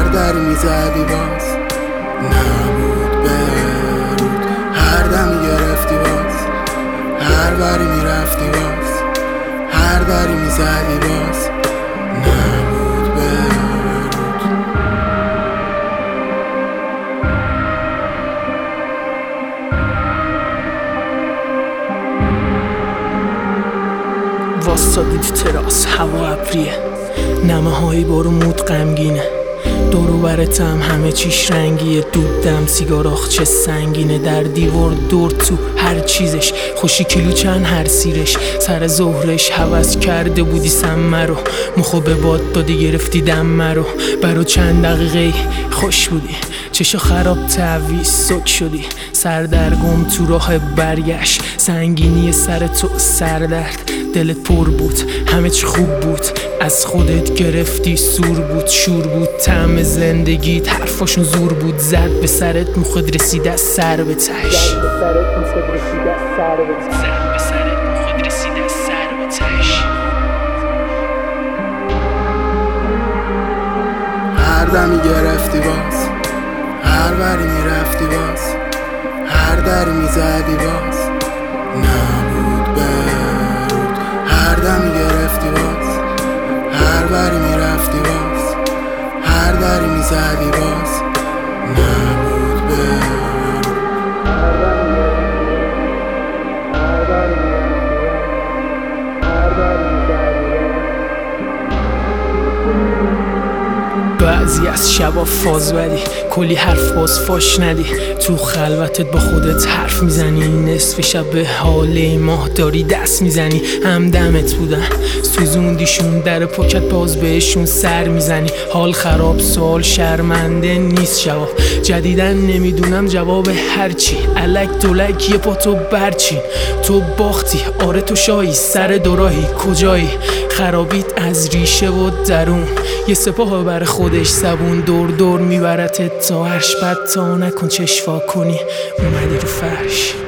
در میزدی باز نبود برود، هر دمی گرفتی باز، هر بری میرفتی باز، هر دری میزدی باز نبود برود. واسطادی تو تراس، هوا ابریه، نمه های بارمود غمگینه، دورو برتم همه چیش رنگیه، دودم سیگار آخچه سنگینه، در دیوار دور تو هر چیزش، خوشی کیلو چند هر سیرش، سر ظهرش هوس کرده بودی سمه رو، مخو به باد دادی گرفتی دمه رو، برا چند دقیقه خوش بودی، چشا خراب تعویز سک شدی، سردرگم تو راه برگشت، سنگینی سر تو سردرد، دلت پر بود همه چی خوب بود، از خودت گرفتی سور بود، شور بود طعم زندگیت، حرفاشون زور بود، زد به سرت مخد رسید از سر به تش، هر دمی گرفتی باز، هر بری میرفتی باز، هر دری میزدی باز نبود برود، هر دمی گرفتی باز، هر بری میرفتی باز، هر دری میزدی باز نبود برود. بعضی از شبا فاز بدی، کلی حرف باز فاش ندی، تو خلوتت با خودت حرف میزنی، نصف شب به حال ماه داری دست میزنی، همدمت بودن سوزوندیشون، در پاکت باز بهشون سر میزنی، حال خراب سوال شرمنده نیست جواب، جدیدن نمیدونم جواب هرچی، الک دولک یه پا تو برچین، تو باختی آره تو شایی، سر دوراهی کجایی، خرابیت از ریشه و درون، یه سپاه بر خودش زبون، دور دور میبرتت تا عرش، بد تا نکن چشوا کنی اومدی رو فرش.